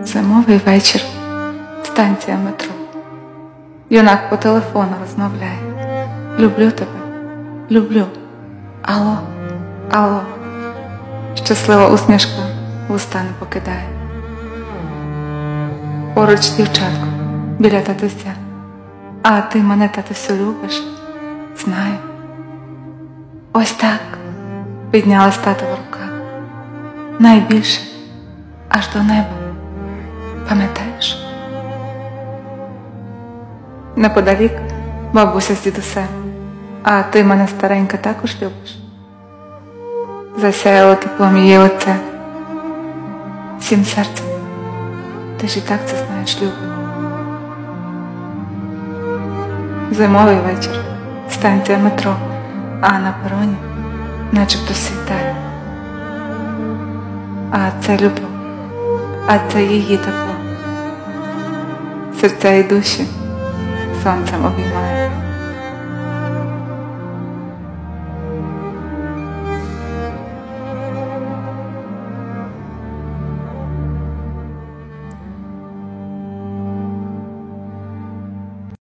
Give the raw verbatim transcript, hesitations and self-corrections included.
Зимовий вечір, станція метро. Юнак по телефону розмовляє. Люблю тебе, люблю. Алло, алло. Щаслива усмішка вуста не покидає. Поруч дівчатко, біля татуся. А ти мене, татусю, любиш? Знаю. Ось так піднялась татова рука. Найбільше, аж до неба. Пам'ятаєш? Неподалік бабуся з дідусем. А ти мене, старенька, також любиш? Засяяло теплом її лице. Всім серцем. Ти ж і так це знаєш, любить. Зимовий вечір, станція метро, а на пероні начебто світає. А це любов, а це її тепло. Серця і душі сонцем обіймає.